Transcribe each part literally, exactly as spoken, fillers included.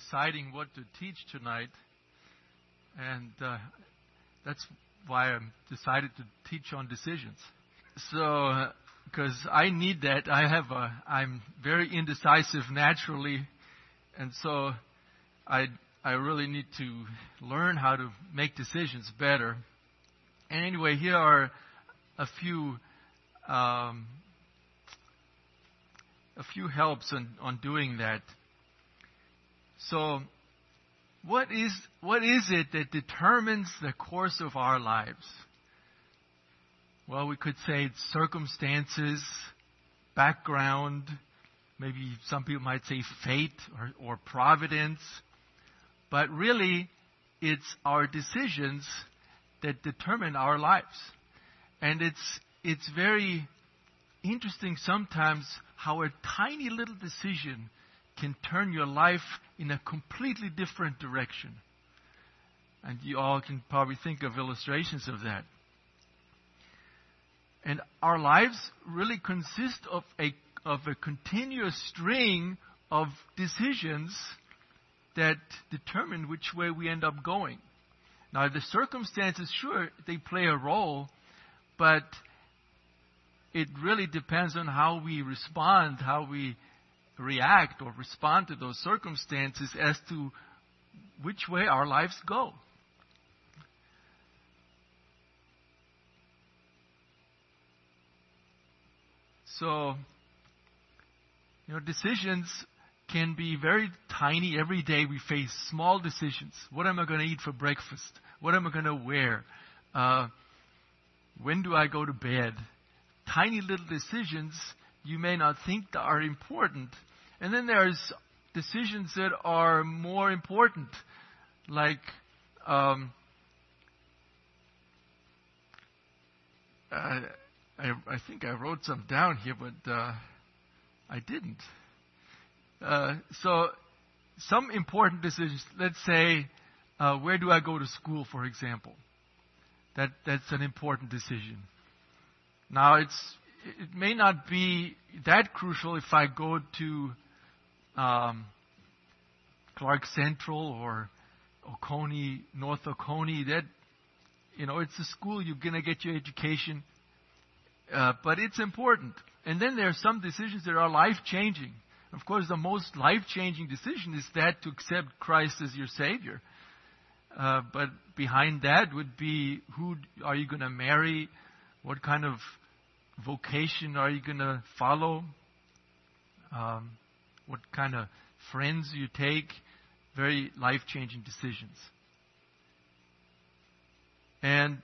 deciding what to teach tonight, and uh, that's why I decided to teach on decisions. So, because I need that, I have a, I'm very indecisive naturally, and so I I really need to learn how to make decisions better. And anyway, here are a few um, a few helps on, on doing that. So, what is what is it that determines the course of our lives? Well, we could say it's circumstances, background, maybe some people might say fate or, or providence. But really, it's our decisions that determine our lives. And it's it's very interesting sometimes how a tiny little decision can turn your life in a completely different direction. And you all can probably think of illustrations of that. And our lives really consist of a of a continuous string of decisions that determine which way we end up going. Now, the circumstances, sure, they play a role, but it really depends on how we respond, how we react or respond to those circumstances as to which way our lives go. So, you know, decisions can be very tiny. Every day we face small decisions. What am I going to eat for breakfast? What am I going to wear? Uh, when do I go to bed? Tiny little decisions you may not think that are important. And then there's decisions that are more important, like um, uh, I, I think I wrote some down here, but uh, I didn't. Uh, so some important decisions, let's say, uh, where do I go to school, for example? That that's an important decision. Now, it's it may not be that crucial if I go to um, Clark Central or Oconee, North Oconee. That, you know, it's a school, you're going to get your education, uh, but it's important. And then there are some decisions that are life-changing. Of course, the most life-changing decision is that to accept Christ as your Savior. Uh, but behind that would be, who are you going to marry? What kind of vocation are you going to follow? Um, what kind of friends you take? Very life-changing decisions. And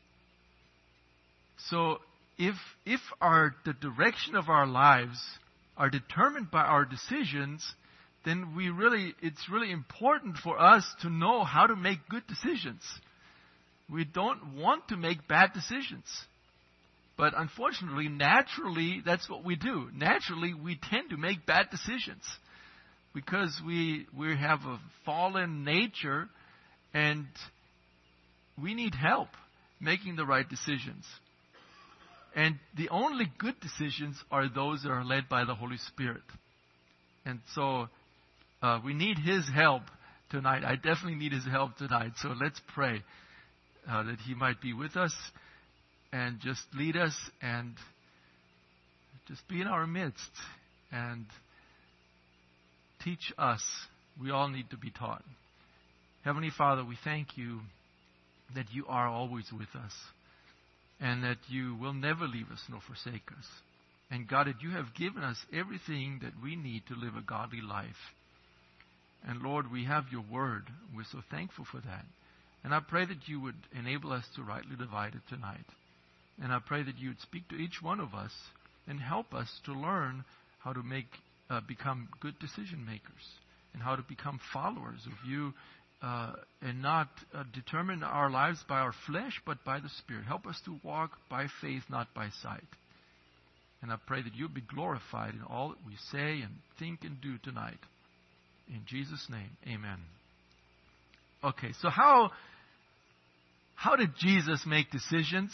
so, if if our the direction of our lives are determined by our decisions, then we really it's really important for us to know how to make good decisions. We don't want to make bad decisions. But unfortunately, naturally, that's what we do. Naturally, we tend to make bad decisions because we we have a fallen nature and we need help making the right decisions. And the only good decisions are those that are led by the Holy Spirit. And so uh, we need His help tonight. I definitely need His help tonight. So let's pray uh, that He might be with us and just lead us and just be in our midst and teach us. We all need to be taught. Heavenly Father, we thank You that You are always with us, and that You will never leave us nor forsake us. And God, that You have given us everything that we need to live a godly life. And Lord, we have Your Word. We're so thankful for that. And I pray that You would enable us to rightly divide it tonight. And I pray that You would speak to each one of us and help us to learn how to make uh, become good decision makers and how to become followers of You. Uh, and not uh, determine our lives by our flesh, but by the Spirit. Help us to walk by faith, not by sight. And I pray that You'll be glorified in all that we say and think and do tonight. In Jesus' name, amen. Okay, so how, how did Jesus make decisions?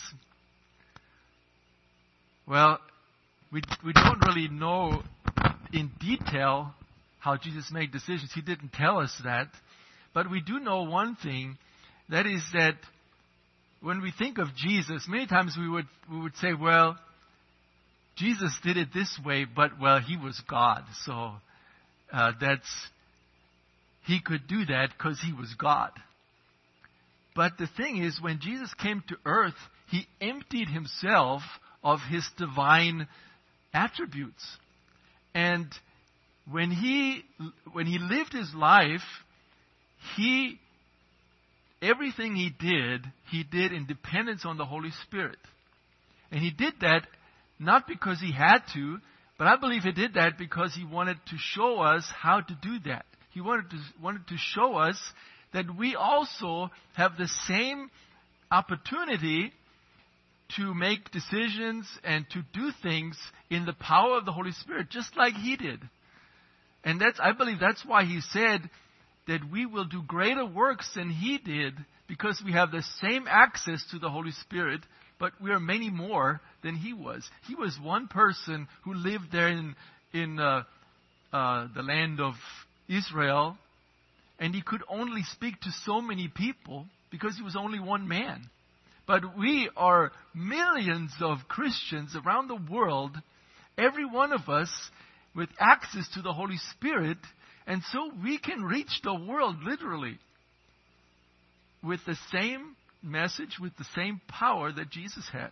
Well, we we don't really know in detail how Jesus made decisions. He didn't tell us that. But we do know one thing, that is that when we think of Jesus, many times we would we would say, well, Jesus did it this way, but, well, he was God. So uh, that's, he could do that because he was God. But the thing is, when Jesus came to earth, he emptied himself of his divine attributes. And when he when he lived his life, he everything he did, he did in dependence on the Holy Spirit. And he did that not because he had to, but I believe he did that because he wanted to show us how to do that. He wanted to wanted to show us that we also have the same opportunity to make decisions and to do things in the power of the Holy Spirit, just like he did. And that's, I believe that's why he said that we will do greater works than he did, because we have the same access to the Holy Spirit, but we are many more than he was. He was one person who lived there in, in uh, uh, the land of Israel, and he could only speak to so many people because he was only one man. But we are millions of Christians around the world, every one of us with access to the Holy Spirit, and so we can reach the world literally with the same message, with the same power that Jesus had.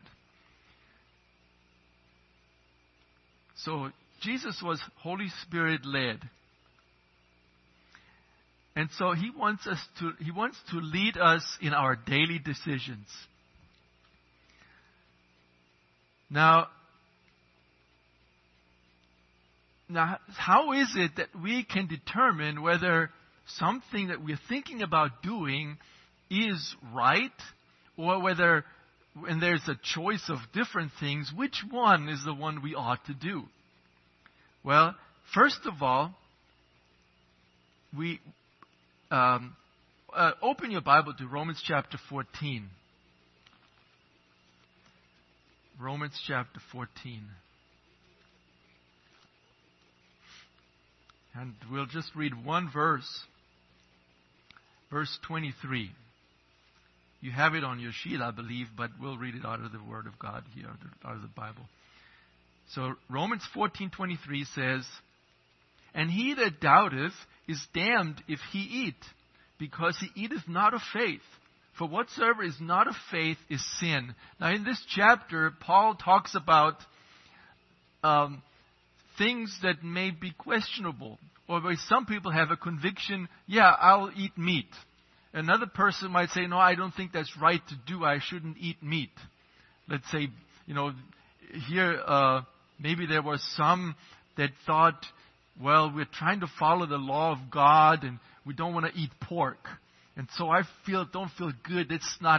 So Jesus was Holy Spirit led. And so he wants us to he wants to lead us in our daily decisions. Now, now how is it that we can determine whether something that we're thinking about doing is right, or whether when there's a choice of different things, which one is the one we ought to do? Well, first of all, we um, uh, open your Bible to Romans chapter fourteen. Romans chapter fourteen. And we'll just read one verse, verse twenty-three. You have it on your sheet, I believe, but we'll read it out of the Word of God here, out of the Bible. So Romans fourteen twenty-three says, "And he that doubteth is damned if he eat, because he eateth not of faith. For whatsoever is not of faith is sin." Now in this chapter, Paul talks about um, things that may be questionable, or where some people have a conviction, yeah, I'll eat meat. Another person might say, no, I don't think that's right to do. I shouldn't eat meat. Let's say, you know, here uh, maybe there was some that thought, well, we're trying to follow the law of God and we don't want to eat pork. And so I feel don't feel good. It's not.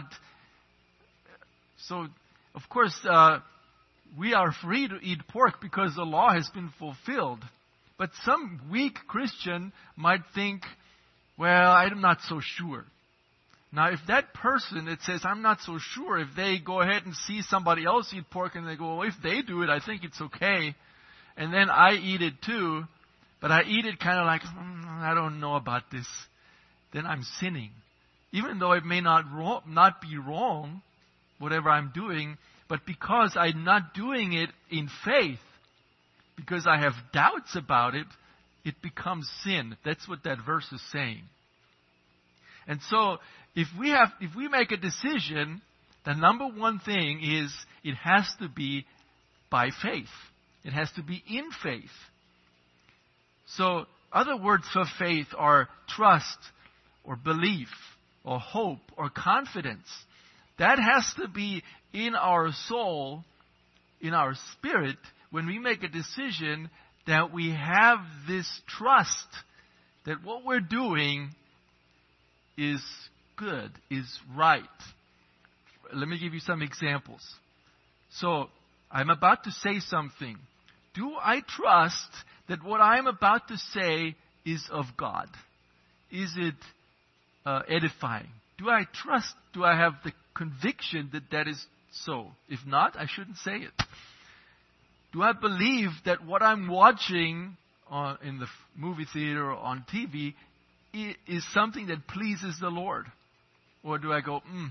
So, of course, uh, we are free to eat pork because the law has been fulfilled. But some weak Christian might think, well, I'm not so sure. Now, if that person that says, I'm not so sure, if they go ahead and see somebody else eat pork and they go, well, if they do it, I think it's okay. And then I eat it too, but I eat it kind of like, mm, I don't know about this. Then I'm sinning. Even though it may not wrong, not be wrong, whatever I'm doing, but because I'm not doing it in faith, because I have doubts about it, it becomes sin. That's what that verse is saying. And so, if we have, if we make a decision, the number one thing is it has to be by faith. It has to be in faith. So, other words for faith are trust, or belief, or hope, or confidence. That has to be in our soul, in our spirit, when we make a decision that we have this trust that what we're doing is good, is right. Let me give you some examples. So, I'm about to say something. Do I trust that what I'm about to say is of God? Is it uh, edifying? Do I trust, do I have the conviction that that is so? If not, I shouldn't say it. Do I believe that what I'm watching on, in the movie theater or on T V is something that pleases the Lord? Or do I go, mm,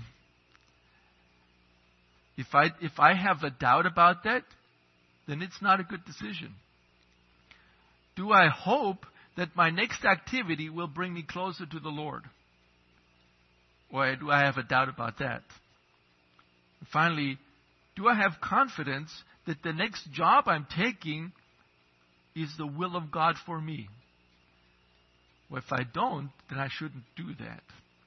if I if I have a doubt about that, then it's not a good decision. Do I hope that my next activity will bring me closer to the Lord? Or do I have a doubt about that? And finally, do I have confidence that the next job I'm taking is the will of God for me? Well, if I don't, then I shouldn't do that.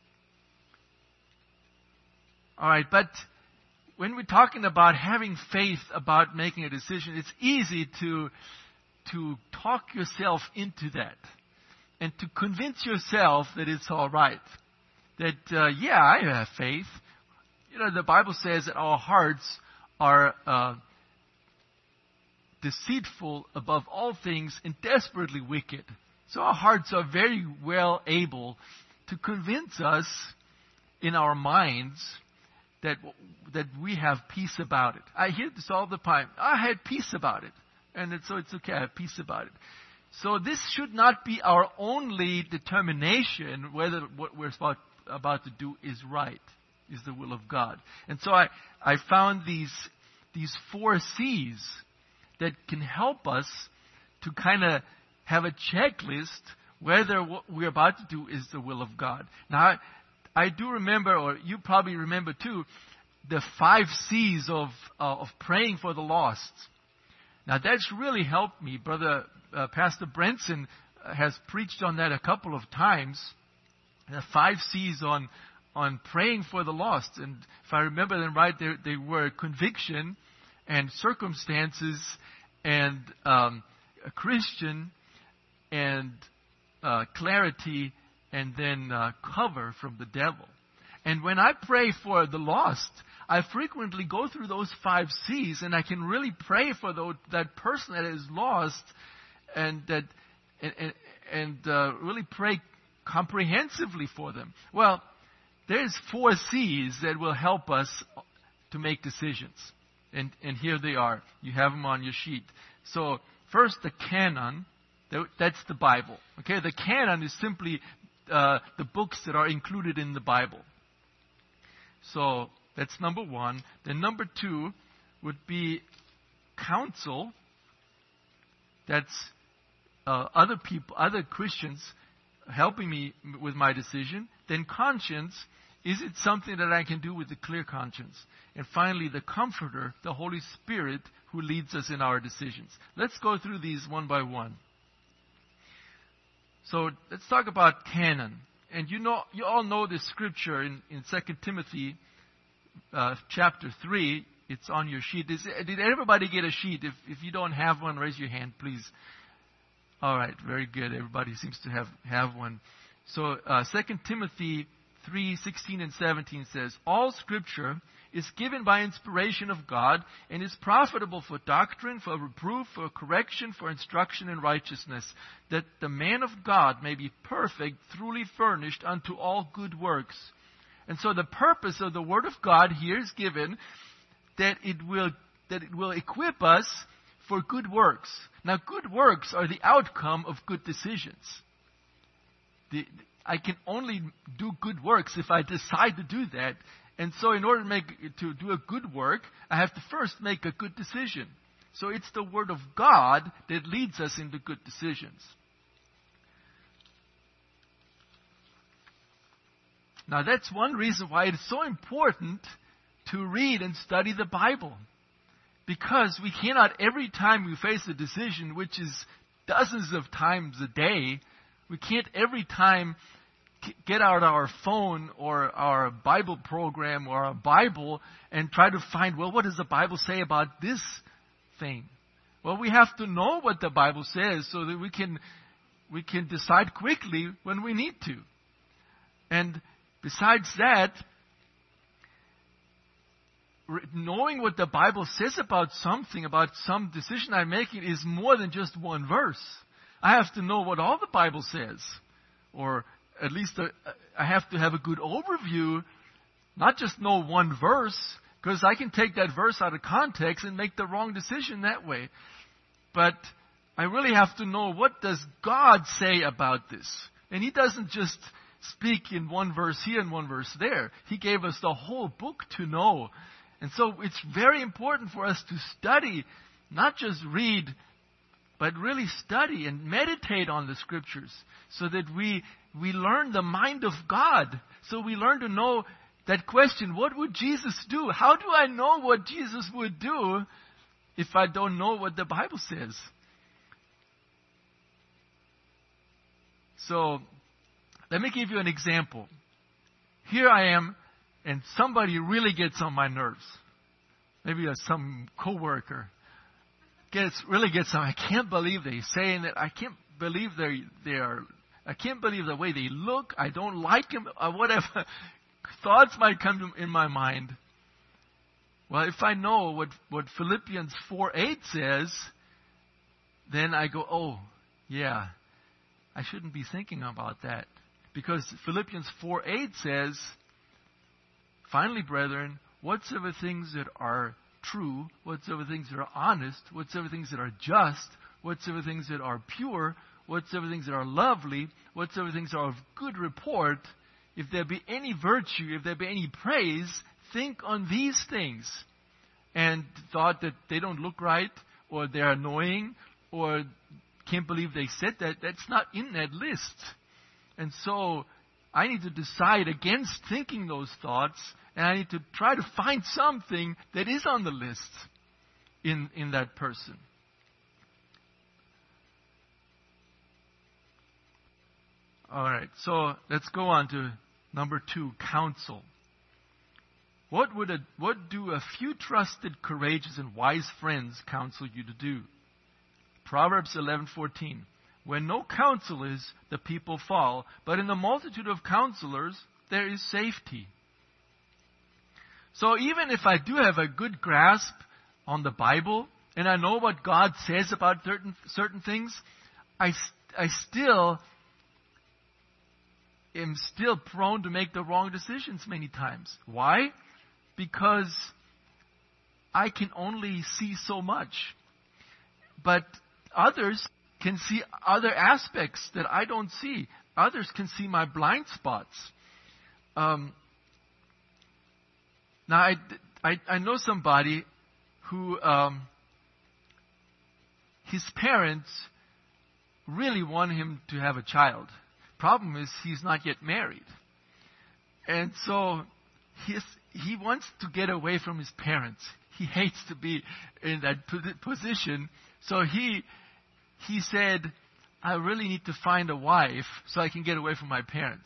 All right, but when we're talking about having faith about making a decision, it's easy to, to talk yourself into that and to convince yourself that it's all right. That, uh, yeah, I have faith. You know, the Bible says that our hearts are uh, deceitful above all things and desperately wicked. So our hearts are very well able to convince us in our minds that that we have peace about it. I hear this all the time. I had peace about it. And it's, so it's okay, I have peace about it. So this should not be our only determination whether what we're about, about to do is right, is the will of God. And so I, I found these, these four C's that can help us to kind of have a checklist whether what we're about to do is the will of God. Now, I do remember, or you probably remember too, the five C's of uh, of praying for the lost. Now that's really helped me. Brother uh, Pastor Brenson has preached on that a couple of times. The five C's on on praying for the lost, and if I remember them right, they, they were conviction and circumstances and um, a Christian and uh, clarity. And then uh, cover from the devil. And when I pray for the lost, I frequently go through those five C's, and I can really pray for the, that person that is lost, and that and, and, and uh, really pray comprehensively for them. Well, there's four C's that will help us to make decisions, and and here they are. You have them on your sheet. So first, the canon. That's the Bible. Okay, the canon is simply Uh, the books that are included in the Bible. So that's number one. Then number two would be counsel. That's uh, other people, other Christians helping me with my decision. Then conscience. Is it something that I can do with a clear conscience? And finally, the Comforter, the Holy Spirit, who leads us in our decisions. Let's go through these one by one. So let's talk about canon. And you know, you all know this scripture in, in Second Timothy uh, chapter three. It's on your sheet. Is, did everybody get a sheet? If, if you don't have one, raise your hand, please. All right, very good. Everybody seems to have, have one. So uh, Second Timothy three sixteen and seventeen says, all Scripture is given by inspiration of God and is profitable for doctrine, for reproof, for correction, for instruction in righteousness, that the man of God may be perfect, truly furnished unto all good works. And so the purpose of the Word of God here is given that it will that it will equip us for good works. Now, good works are the outcome of good decisions. The, I can only do good works if I decide to do that. And so in order to make to do a good work, I have to first make a good decision. So it's the Word of God that leads us into good decisions. Now that's one reason why it's so important to read and study the Bible. Because we cannot, every time we face a decision, which is dozens of times a day, we can't every time get out our phone or our Bible program or our Bible and try to find, well, what does the Bible say about this thing? Well, we have to know what the Bible says so that we can we can decide quickly when we need to. And besides that, knowing what the Bible says about something, about some decision I'm making, is more than just one verse. I have to know what all the Bible says, or at least a, I have to have a good overview, not just know one verse, because I can take that verse out of context and make the wrong decision that way. But I really have to know, what does God say about this? And He doesn't just speak in one verse here and one verse there. He gave us the whole book to know. And so it's very important for us to study, not just read, but really study and meditate on the Scriptures so that we we learn the mind of God. So we learn to know that question, what would Jesus do? How do I know what Jesus would do if I don't know what the Bible says? So, let me give you an example. Here I am, and somebody really gets on my nerves. Maybe some coworker gets really gets on. I can't believe they're saying that. I can't believe they they are. I can't believe the way they look. I don't like him. Or whatever thoughts might come in my mind. Well, if I know what what Philippians four eight says, then I go, oh, yeah, I shouldn't be thinking about that. Because Philippians four eight says, finally, brethren, whatsoever things that are true, whatsoever things that are honest, whatsoever things that are just, whatsoever things that are pure, whatsoever things that are lovely, whatsoever things are of good report, if there be any virtue, if there be any praise, think on these things. And thought that they don't look right, or they're annoying, or can't believe they said that, that's not in that list. And so I need to decide against thinking those thoughts, and I need to try to find something that is on the list in, in that person. All right, so let's go on to number two, counsel. What would a, what do a few trusted, courageous, and wise friends counsel you to do? Proverbs eleven fourteen. Where no counsel is, the people fall, but in the multitude of counselors there is safety. So even if I do have a good grasp on the Bible, and I know what God says about certain certain things, I, I still am still prone to make the wrong decisions many times. Why? Because I can only see so much. But others can see other aspects that I don't see. Others can see my blind spots. Um, now, I, I, I know somebody who, um, his parents really want him to have a child. Problem is, he's not yet married. And so, he's, he wants to get away from his parents. He hates to be in that position. So he... He said, I really need to find a wife so I can get away from my parents.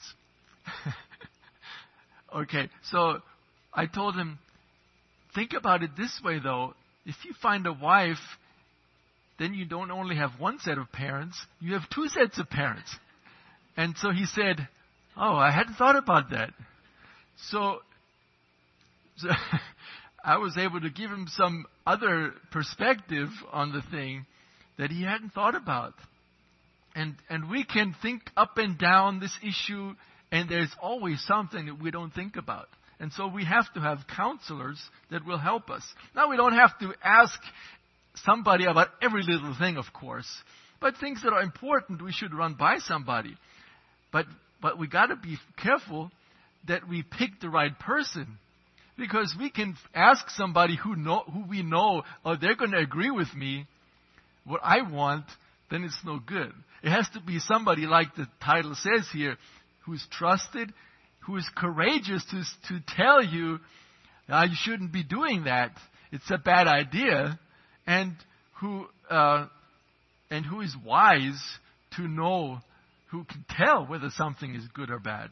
Okay, so I told him, think about it this way though. If you find a wife, then you don't only have one set of parents, you have two sets of parents. And so he said, oh, I hadn't thought about that. So, so I was able to give him some other perspective on the thing that he hadn't thought about. And and we can think up and down this issue, and there's always something that we don't think about. And so we have to have counselors that will help us. Now, we don't have to ask somebody about every little thing, of course. But things that are important, we should run by somebody. But but we got to be careful that we pick the right person. Because we can ask somebody who know who we know, oh, they're going to agree with me, what I want, then it's no good. It has to be somebody like the title says here, who's trusted, who is courageous to to tell you, ah, you shouldn't be doing that. It's a bad idea, and who uh, and who is wise to know, who can tell whether something is good or bad.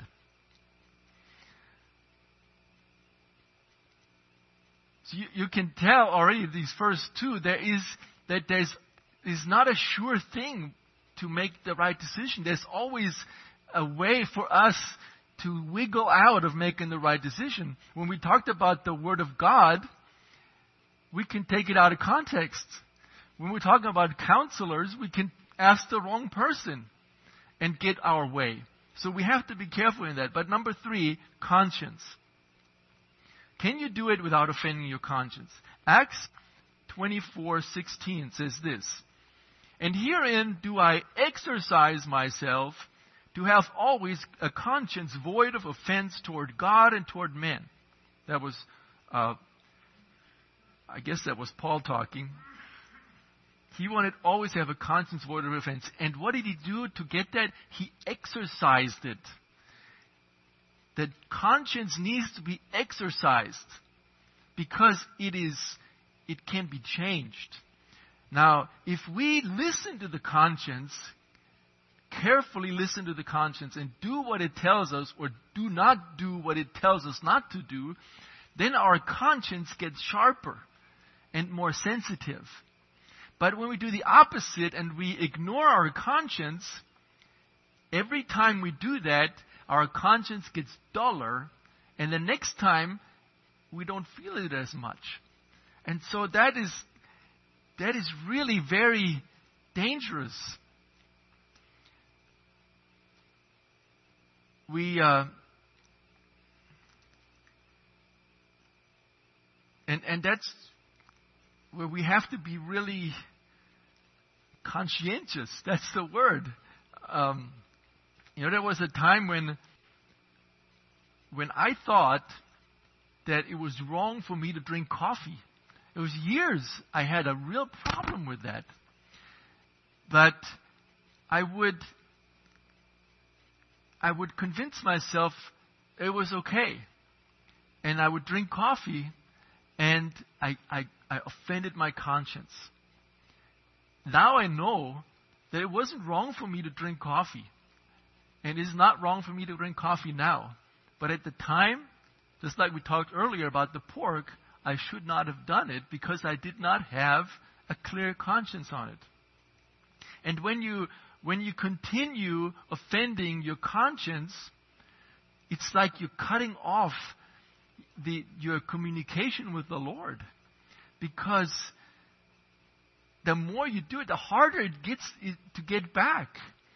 So you, you can tell already these first two. There is that there's is not a sure thing to make the right decision. There's always a way for us to wiggle out of making the right decision. When we talked about the Word of God, we can take it out of context. When we're talking about counselors, we can ask the wrong person and get our way. So we have to be careful in that. But number three, conscience. Can you do it without offending your conscience? Acts twenty-four sixteen says this. And herein do I exercise myself to have always a conscience void of offense toward God and toward men. That was, uh, I guess that was Paul talking. He wanted always to have a conscience void of offense. And what did he do to get that? He exercised it. That conscience needs to be exercised because it is, it can be changed. Now, if we listen to the conscience, carefully listen to the conscience and do what it tells us or do not do what it tells us not to do, then our conscience gets sharper and more sensitive. But when we do the opposite and we ignore our conscience, every time we do that, our conscience gets duller, and the next time we don't feel it as much. And so that is that is really very dangerous. We uh, and and that's where we have to be really conscientious. That's the word. Um, you know, there was a time when when I thought that it was wrong for me to drink coffee. It was years I had a real problem with that. But I would I would convince myself it was okay. And I would drink coffee, and I, I, I offended my conscience. Now I know that it wasn't wrong for me to drink coffee. And it is not wrong for me to drink coffee now. But at the time, just like we talked earlier about the pork, I should not have done it because I did not have a clear conscience on it. And when you when you continue offending your conscience, it's like you're cutting off the your communication with the Lord. Because the more you do it, the harder it gets to get back.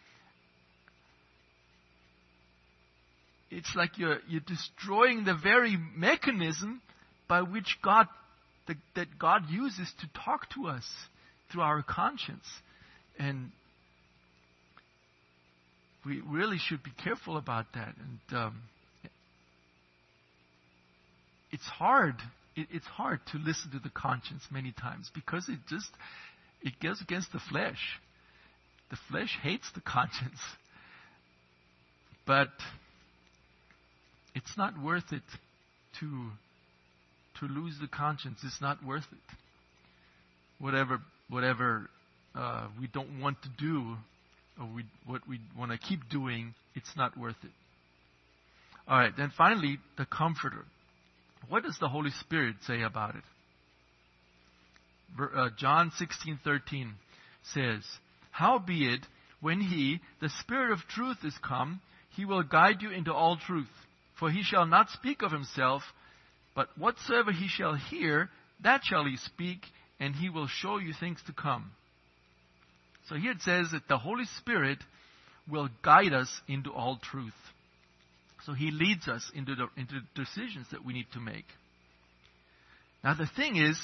It's like you're you're destroying the very mechanism by which God the, that God uses to talk to us through our conscience. And we really should be careful about that. And um, it's hard. It, it's hard to listen to the conscience many times because it just it goes against the flesh. The flesh hates the conscience. But it's not worth it to to lose the conscience. It's not worth it. Whatever whatever uh, we don't want to do, or we, what we want to keep doing, it's not worth it. All right. Then finally, the Comforter. What does the Holy Spirit say about it? Uh, John sixteen thirteen says, "Howbeit, when He, the Spirit of truth, is come, He will guide you into all truth. For He shall not speak of Himself, but whatsoever He shall hear, that shall He speak, and He will show you things to come." So here it says that the Holy Spirit will guide us into all truth. So He leads us into the into decisions that we need to make. Now the thing is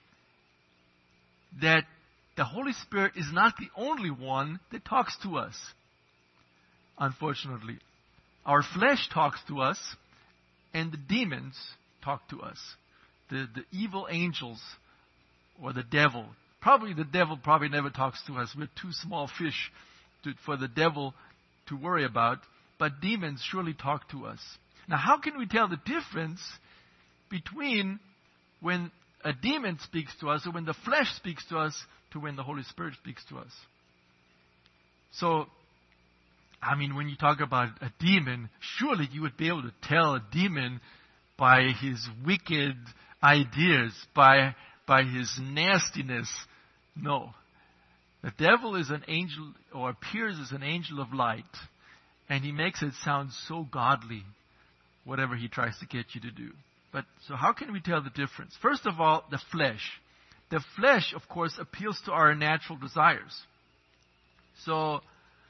that the Holy Spirit is not the only one that talks to us, unfortunately. Our flesh talks to us, and the demons talk to us. The the evil angels or the devil. Probably the devil probably never talks to us. We're too small fish to, for the devil to worry about. But demons surely talk to us. Now, how can we tell the difference between when a demon speaks to us or when the flesh speaks to us to when the Holy Spirit speaks to us? So, I mean, when you talk about a demon, surely you would be able to tell a demon by his wicked ideas, by by his nastiness. No. The devil is an angel, or appears as an angel of light, and he makes it sound so godly, whatever he tries to get you to do. But so how can we tell the difference? First of all, the flesh. The flesh, of course, appeals to our natural desires. So,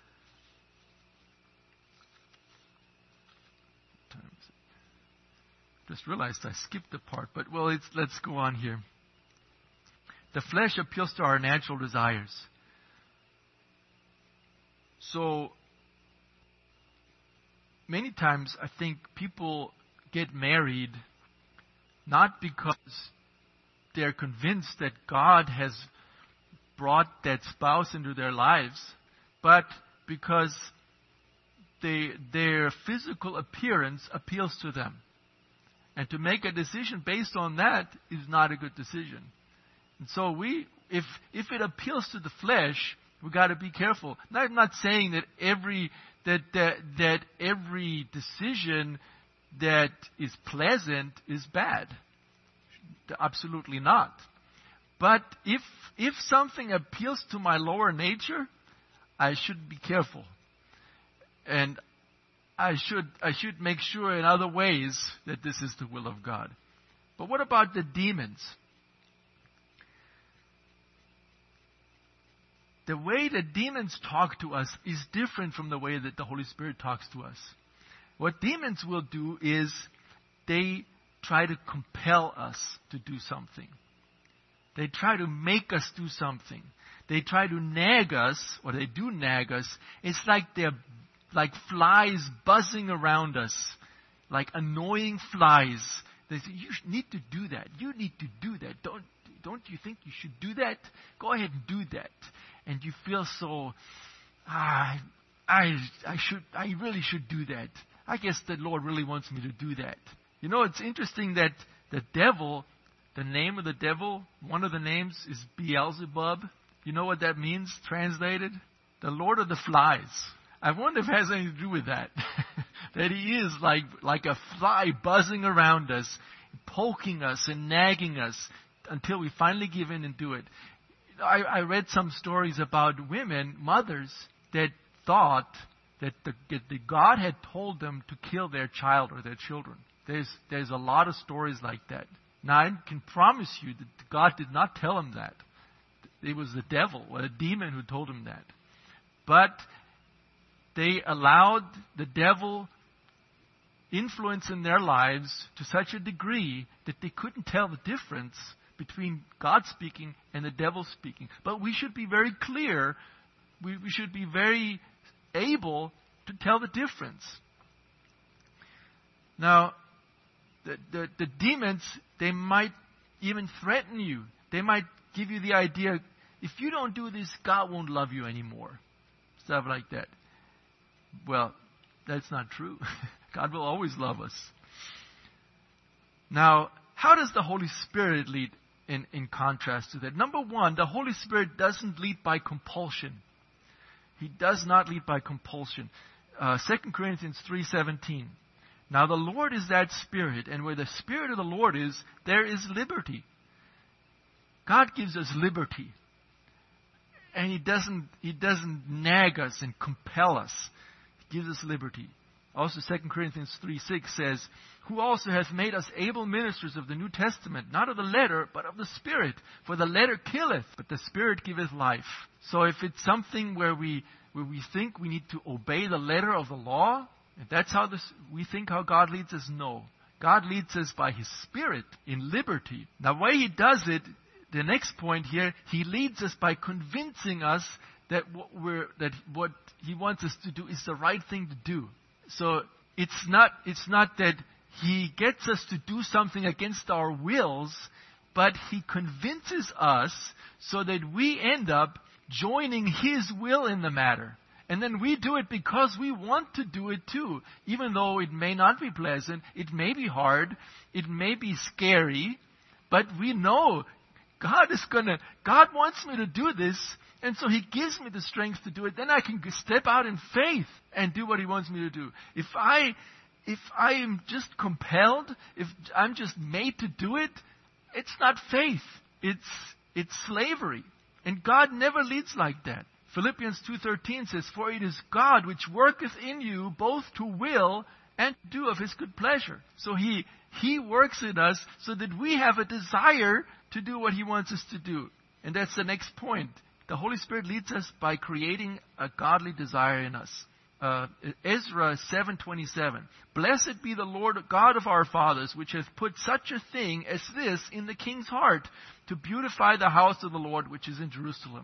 just realized I skipped the part, but well, it's, let's go on here. The flesh appeals to our natural desires. so many times I think people get married not because they're convinced that God has brought that spouse into their lives, but because they, their physical appearance appeals to them. And to make a decision based on that is not a good decision. And so we, if if it appeals to the flesh, we got to be careful. Now, I'm not saying that every that, that that every decision that is pleasant is bad. Absolutely not. But if if something appeals to my lower nature, I should be careful. And I should I should make sure in other ways that this is the will of God. But what about the demons? The way the demons talk to us is different from the way that the Holy Spirit talks to us. What demons will do is they try to compel us to do something. They try to make us do something. They try to nag us, or they do nag us. It's like they're like flies buzzing around us, like annoying flies. They say, you need to do that. You need to do that. Don't, don't you think you should do that? Go ahead and do that. And you feel so, ah, I, I should, I really should do that. I guess the Lord really wants me to do that. You know, it's interesting that the devil, the name of the devil, one of the names is Beelzebub. You know what that means translated? The Lord of the Flies. I wonder if it has anything to do with that. That he is like, like a fly buzzing around us, poking us and nagging us until we finally give in and do it. I, I read some stories about women, mothers, that thought that, the, that the God had told them to kill their child or their children. There's, there's a lot of stories like that. Now, I can promise you that God did not tell them that. It was the devil or a demon who told them that. But they allowed the devil influence in their lives to such a degree that they couldn't tell the difference between God speaking and the devil speaking. But we should be very clear. We, we should be very able to tell the difference. Now, the, the, the demons, they might even threaten you. They might give you the idea, if you don't do this, God won't love you anymore. Stuff like that. Well, that's not true. God will always love us. Now, how does the Holy Spirit lead in, in contrast to that? Number one, the Holy Spirit doesn't lead by compulsion. He does not lead by compulsion. Uh, Second Corinthians three seventeen. Now the Lord is that Spirit, and where the Spirit of the Lord is, there is liberty. God gives us liberty. And He doesn't, He doesn't nag us and compel us. He gives us liberty. Also, Second Corinthians three six says, who also hath made us able ministers of the New Testament, not of the letter, but of the Spirit. For the letter killeth, but the Spirit giveth life. So if it's something where we where we think we need to obey the letter of the law, if that's how this, we think how God leads us, no. God leads us by His Spirit in liberty. Now, the way He does it, the next point here, He leads us by convincing us that what we're that what He wants us to do is the right thing to do. So it's not it's not that He gets us to do something against our wills, but He convinces us so that we end up joining His will in the matter. And then we do it because we want to do it too. Even though it may not be pleasant, it may be hard, it may be scary, but we know God is gonna, God wants me to do this, and so He gives me the strength to do it. Then I can step out in faith and do what He wants me to do. If I, if I am just compelled, if I'm just made to do it, it's not faith. It's, it's slavery. And God never leads like that. Philippians two thirteen says, for it is God which worketh in you both to will and to do of His good pleasure. So He, He works in us so that we have a desire to do what He wants us to do. And that's the next point. The Holy Spirit leads us by creating a godly desire in us. Uh, Ezra seven twenty-seven. Blessed be the Lord God of our fathers, which hath put such a thing as this in the king's heart, to beautify the house of the Lord which is in Jerusalem.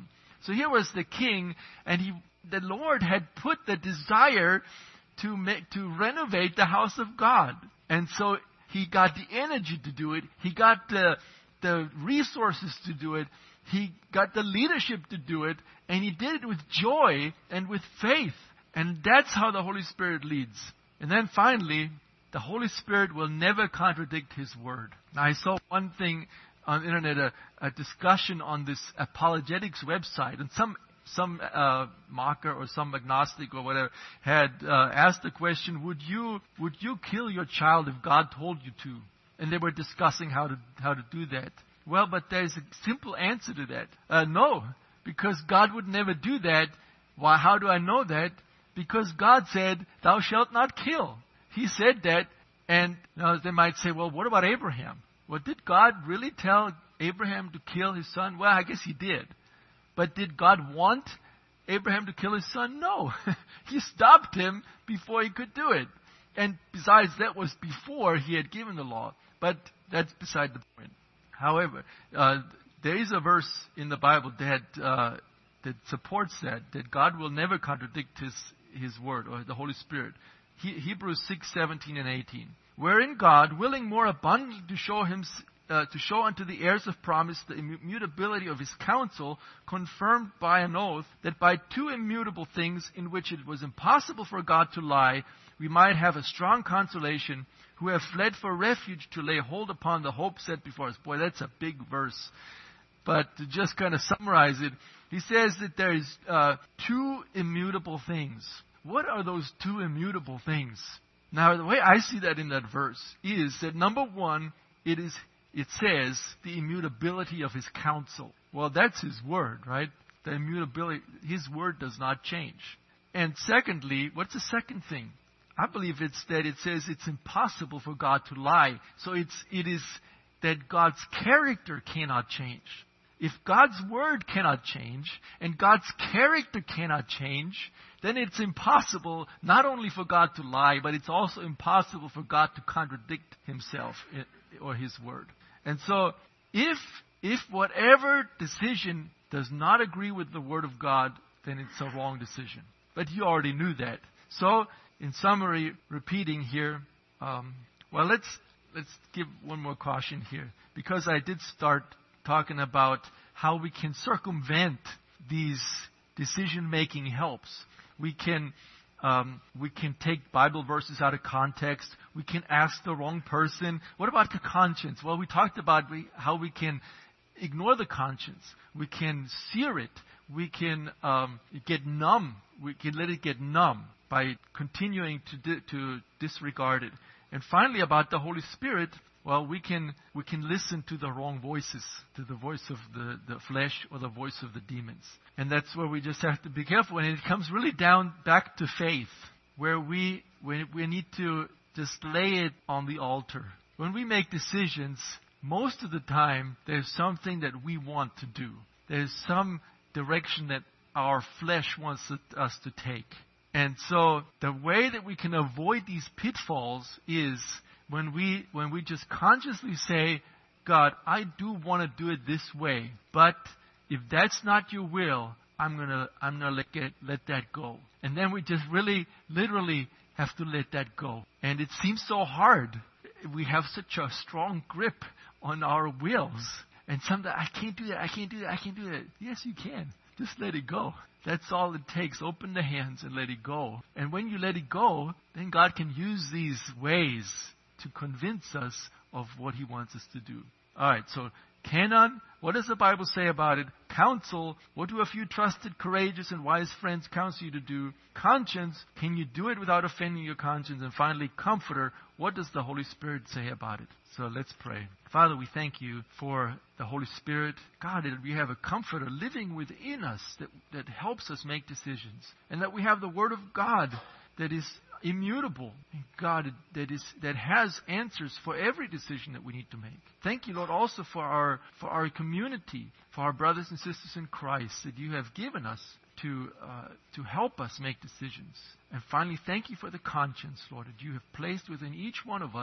So here was the king, and he, the Lord had put the desire to make, to renovate the house of God. And so he got the energy to do it. He got the, the resources to do it. He got the leadership to do it. And he did it with joy and with faith. And that's how the Holy Spirit leads. And then finally, the Holy Spirit will never contradict His word. Now, I saw one thing on the internet, a, a discussion on this apologetics website, and some some uh, mocker or some agnostic or whatever had uh, asked the question: Would you would you kill your child if God told you to? And they were discussing how to how to do that. Well, but there's a simple answer to that: uh, no, because God would never do that. Why? How do I know that? Because God said, "Thou shalt not kill." He said that, and you know, they might say, "Well, what about Abraham? Well, did God really tell Abraham to kill his son?" Well, I guess He did. But did God want Abraham to kill his son? No. He stopped him before he could do it. And besides, that was before He had given the law. But that's beside the point. However, uh, there is a verse in the Bible that uh, that supports that, that God will never contradict His, his word or the Holy Spirit. He, Hebrews six, seventeen and eighteen. Wherein God, willing more abundantly to show him, uh, to show unto the heirs of promise the immutability of His counsel, confirmed by an oath, that by two immutable things in which it was impossible for God to lie, we might have a strong consolation, who have fled for refuge to lay hold upon the hope set before us. Boy, that's a big verse. But to just kind of summarize it, he says that there is uh, two immutable things. What are those two immutable things? Now, the way I see that in that verse is that, number one, it is it says the immutability of His counsel. Well, that's His word, right? The immutability, His word does not change. And secondly, what's the second thing? I believe it's that it says it's impossible for God to lie. So it's it is that God's character cannot change. If God's word cannot change and God's character cannot change, then it's impossible not only for God to lie, but it's also impossible for God to contradict Himself or His word. And so if if whatever decision does not agree with the word of God, then it's a wrong decision. But you already knew that. So, in summary, repeating here, um, well, let's let's give one more caution here, because I did start talking about how we can circumvent these decision-making helps. We can um, we can take Bible verses out of context. We can ask the wrong person. What about the conscience? Well, we talked about we, how we can ignore the conscience. We can sear it. We can um, get numb. We can let it get numb by continuing to di- to disregard it. And finally, about the Holy Spirit, well, we can we can listen to the wrong voices, to the voice of the, the flesh or the voice of the demons. And that's where we just have to be careful. And it comes really down back to faith, where we we, we need to just lay it on the altar. When we make decisions, most of the time, there's something that we want to do. There's some direction that our flesh wants us to take. And so the way that we can avoid these pitfalls is when we when we just consciously say, God, I do want to do it this way, but if that's not your will, I'm gonna I'm gonna let get, let that go. And then we just really literally have to let that go. And it seems so hard. We have such a strong grip on our wills. And sometimes, I can't do that, I can't do that, I can't do that. Yes, you can. Just let it go. That's all it takes. Open the hands and let it go. And when you let it go, then God can use these ways to convince us of what He wants us to do. All right, so canon, what does the Bible say about it? Counsel, what do a few trusted, courageous, and wise friends counsel you to do? Conscience, can you do it without offending your conscience? And finally, comforter, what does the Holy Spirit say about it? So let's pray. Father, we thank You for the Holy Spirit. God, that we have a comforter living within us that, that helps us make decisions. And that we have the Word of God that is immutable. God, that is that has answers for every decision that we need to make. Thank You, Lord, also for our for our community, for our brothers and sisters in Christ that You have given us to uh, to help us make decisions. And finally, thank You for the conscience, Lord, that You have placed within each one of us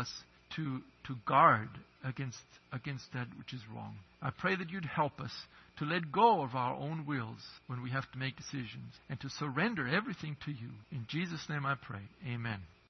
to to guard against against that which is wrong. I pray that you'd help us to let go of our own wills when we have to make decisions and to surrender everything to you. In Jesus' name I pray. Amen.